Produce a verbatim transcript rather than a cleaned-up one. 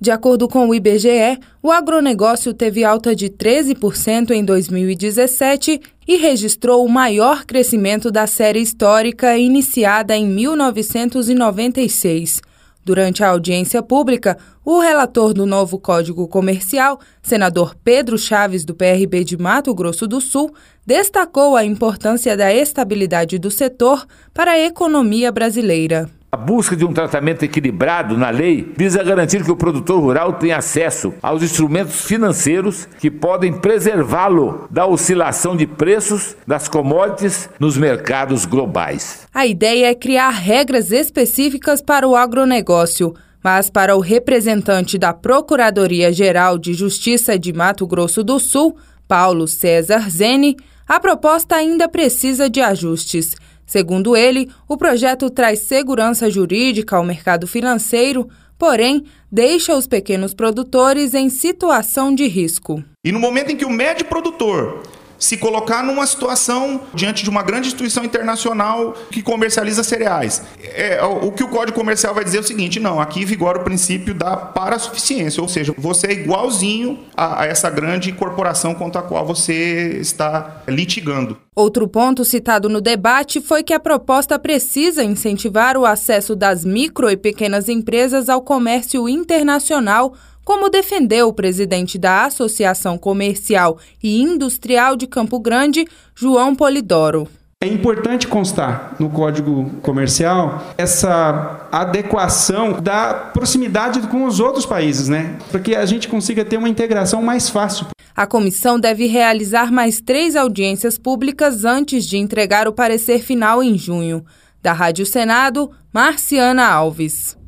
De acordo com o I B G E, o agronegócio teve alta de treze por cento em dois mil e dezessete e registrou o maior crescimento da série histórica iniciada em mil novecentos e noventa e seis. Durante a audiência pública, o relator do novo Código Comercial, senador Pedro Chaves, do P R B de Mato Grosso do Sul, destacou a importância da estabilidade do setor para a economia brasileira. A busca de um tratamento equilibrado na lei visa garantir que o produtor rural tenha acesso aos instrumentos financeiros que podem preservá-lo da oscilação de preços das commodities nos mercados globais. A ideia é criar regras específicas para o agronegócio, mas para o representante da Procuradoria-Geral de Justiça de Mato Grosso do Sul, Paulo César Zeni, a proposta ainda precisa de ajustes. Segundo ele, o projeto traz segurança jurídica ao mercado financeiro, porém, deixa os pequenos produtores em situação de risco. E no momento em que o médio produtor se colocar numa situação diante de uma grande instituição internacional que comercializa cereais, é, o que o Código Comercial vai dizer é o seguinte: não, aqui vigora o princípio da parasuficiência, ou seja, você é igualzinho a, a essa grande corporação contra a qual você está litigando. Outro ponto citado no debate foi que a proposta precisa incentivar o acesso das micro e pequenas empresas ao comércio internacional, como defendeu o presidente da Associação Comercial e Industrial de Campo Grande, João Polidoro. É importante constar no Código Comercial essa adequação da proximidade com os outros países, né? Para que a gente consiga ter uma integração mais fácil. A comissão deve realizar mais três audiências públicas antes de entregar o parecer final em junho. Da Rádio Senado, Marciana Alves.